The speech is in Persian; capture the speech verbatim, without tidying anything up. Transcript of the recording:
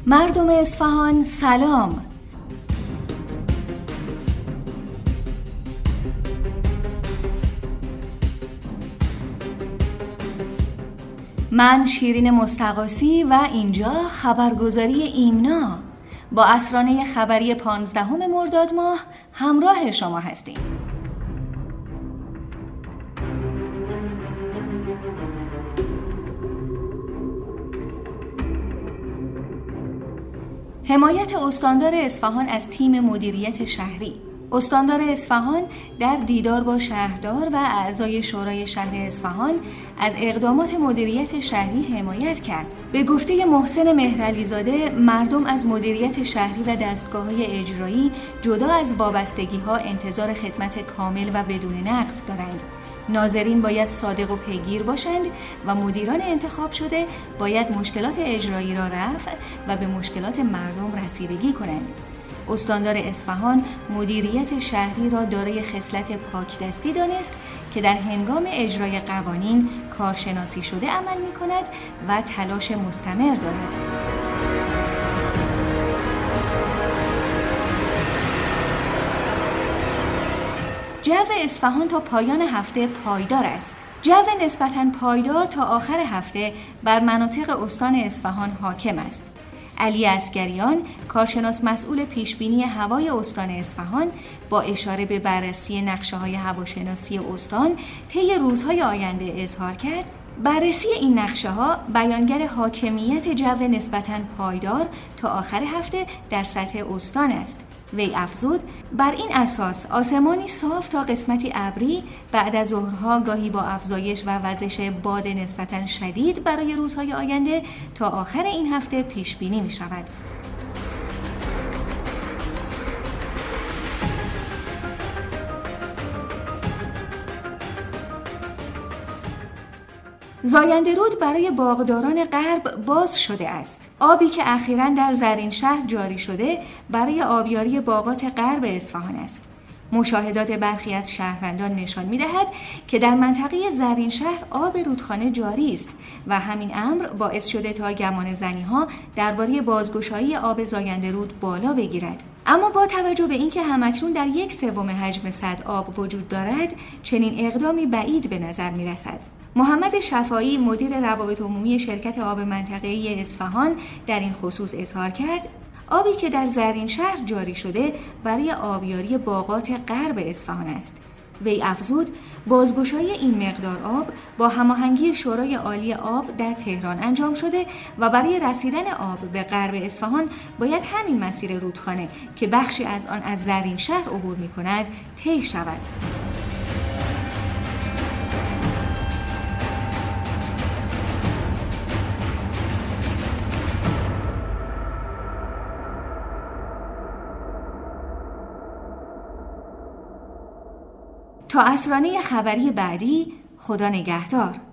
مردم اصفهان سلام. من شیرین مستقاسی و اینجا خبرگزاری ایمنا با اسرانه خبری پانزدهم مرداد ماه همراه شما هستیم. حمایت استاندار اصفهان از تیم مدیریت شهری. استاندار اصفهان در دیدار با شهردار و اعضای شورای شهر اصفهان از اقدامات مدیریت شهری حمایت کرد. به گفته محسن مهرعلیزاده، مردم از مدیریت شهری و دستگاه‌های اجرایی جدا از وابستگی‌ها انتظار خدمت کامل و بدون نقص دارند. ناظرین باید صادق و پیگیر باشند و مدیران انتخاب شده باید مشکلات اجرایی را رفع و به مشکلات مردم رسیدگی کنند. استاندار اصفهان مدیریت شهری را دارای خصلت پاکدستی دانست که در هنگام اجرای قوانین کارشناسی شده عمل می کند و تلاش مستمر دارد. جو اصفهان تا پایان هفته پایدار است. جو نسبتاً پایدار تا آخر هفته بر مناطق استان اصفهان حاکم است. علی عسگریان، کارشناس مسئول پیشبینی هوای استان اصفهان، با اشاره به بررسی نقشه‌های هواشناسی استان طی روزهای آینده اظهار کرد بررسی این نقشه‌ها بیانگر حاکمیت جو نسبتاً پایدار تا آخر هفته در سطح استان است. وی افزود بر این اساس آسمانی صاف تا قسمتی ابری بعد از ظهرها گاهی با افزایش و وزش باد نسبتاً شدید برای روزهای آینده تا آخر این هفته پیش بینی می شود. زاینده رود برای باغداران غرب باز شده است. آبی که اخیراً در زرین شهر جاری شده برای آبیاری باغات غرب اصفهان است. مشاهدات برخی از شهروندان نشان می‌دهد که در منطقه زرین شهر آب رودخانه جاری است و همین امر باعث شده تا گمان زنی‌ها درباره بازگشایی آب زاینده رود بالا بگیرد. اما با توجه به اینکه همکنون در یک سوم حجم سد آب وجود دارد، چنین اقدامی بعید به نظر می‌رسد. محمد شفاعی، مدیر روابط عمومی شرکت آب منطقه‌ای اصفهان، در این خصوص اظهار کرد آبی که در زرین شهر جاری شده برای آبیاری باغات غرب اصفهان است. وی افزود بازگشایی این مقدار آب با هماهنگی شورای عالی آب در تهران انجام شده و برای رسیدن آب به غرب اصفهان باید همین مسیر رودخانه که بخشی از آن از زرین شهر عبور می‌کند طی شود. تا اسرانه خبری بعدی، خدا نگهدار.